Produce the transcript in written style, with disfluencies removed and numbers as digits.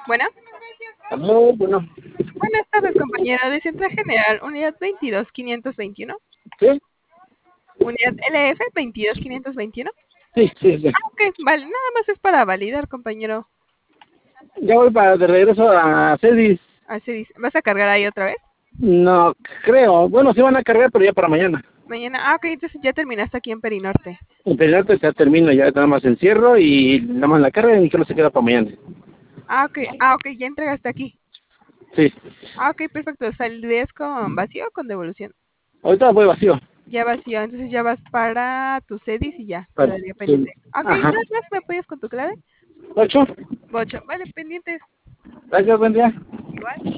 Bueno, Aló, bueno, buenas tardes, compañero de Central General, unidad 22521, ¿sí? unidad LF 22521. Sí, sí, sí. Ok, vale, nada más es para validar, compañero. Ya voy para de regreso a Cedis. Así dice. ¿Vas a cargar ahí otra vez? No creo. Bueno, sí van a cargar, pero ya para mañana. Mañana. Ok, entonces ya terminaste aquí en Perinorte. En realidad ya termino, ya nada más encierro y nada más la carga y que no se queda para mañana. Ok, ya entregaste aquí. Sí. Ok, perfecto. ¿Saldrías con vacío o con devolución? Ahorita voy vacío. Ya vacío, entonces ya vas para tu CEDIS y ya, Vale. quedaría Sí. pendiente. Ok, Ajá. nada más me apoyas con tu clave. 8. Bocho, vale, pendientes. Gracias, buen día. Igual.